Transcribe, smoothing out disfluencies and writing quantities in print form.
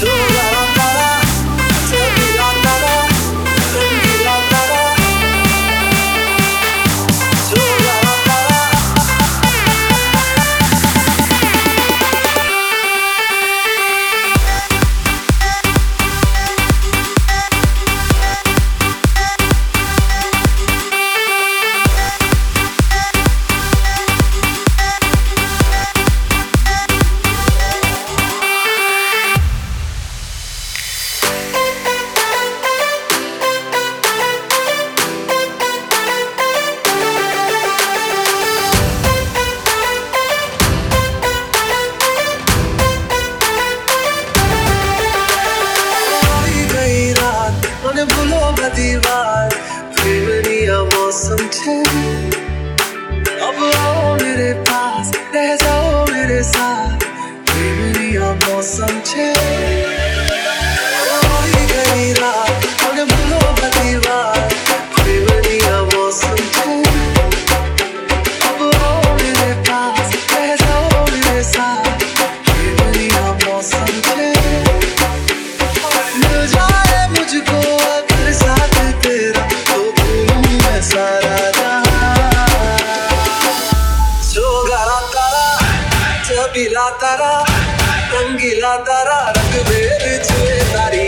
Sola तारा, चबीला तारा, रंगीला तारा, sola तारा. મને ભૂલો બધી વાર પ્રેમની આ મૌસમ છે अब आओ मेरे पास रह जाओ मेरे साथ प्रेमनी आ मौसम छे होई गई रात મને ભૂલો બધી વાર પ્રેમની આ मौसम छे अब आओ मेरे पास रह जाओ मेरे साथ प्रेमनी आ मौसम छे मिल जाए मुझको अगर साथ तेरा तो भूलूं मैं सारा जहां सोला तारा चबीला तारा रंगीला तारा रंग मेरे छुए तारी